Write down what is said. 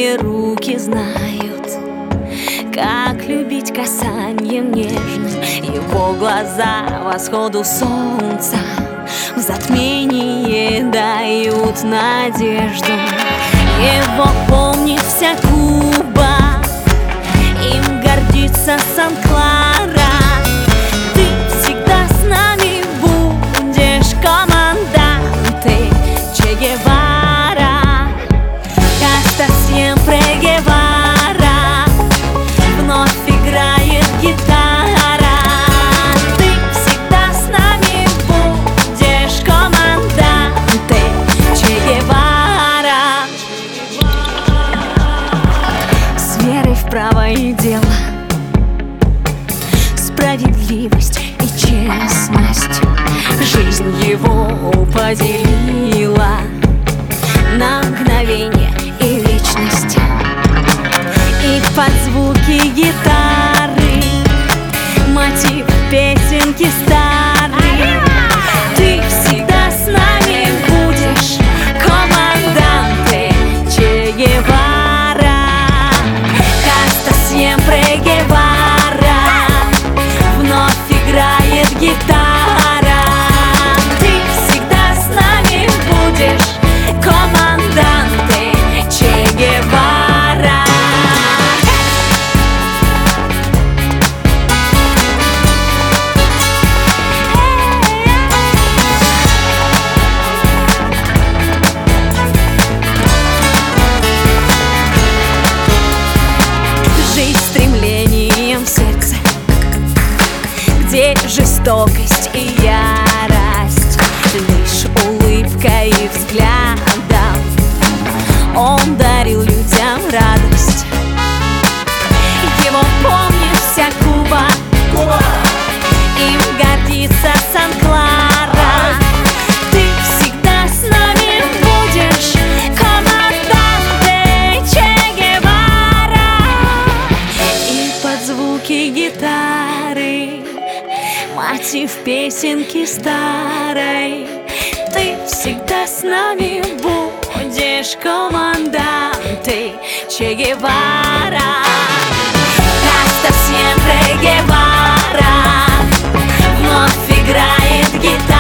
Твои руки знают, как любить касанием нежным. Его глаза восходу солнца в затмении дают надежду. Его помнит вся Куба, им гордится Сан-Клара. Ты всегда с нами будешь, команданте Че Гевара. Каста siempre Гевара, вновь играет гитара. Ты всегда с нами будешь, команданте Че Гевара. С верой в правое дело, справедливость и честность жизнь его поделила на мгновение и вечность. И под звуки гитары мотив песенки старый. Ты всегда с нами будешь, команданте Че Гевара. Каста siempre Гевара, вновь играет гитара. Ты всегда с нами будешь, команданте Че Гевара. Жизнь стремлением в сердце, где жестокость и ярость лишь улыбкой и взглядом он дарил людям радость. Его помнит вся Куба, им гордится Сан-Клара. Ты всегда с нами будешь, команданте Че Гевара. И под звуки гитары мотив песенки старой. Ты всегда с нами будешь, команданте Че Гевара. Каста siempre Гевара, вновь играет гитара.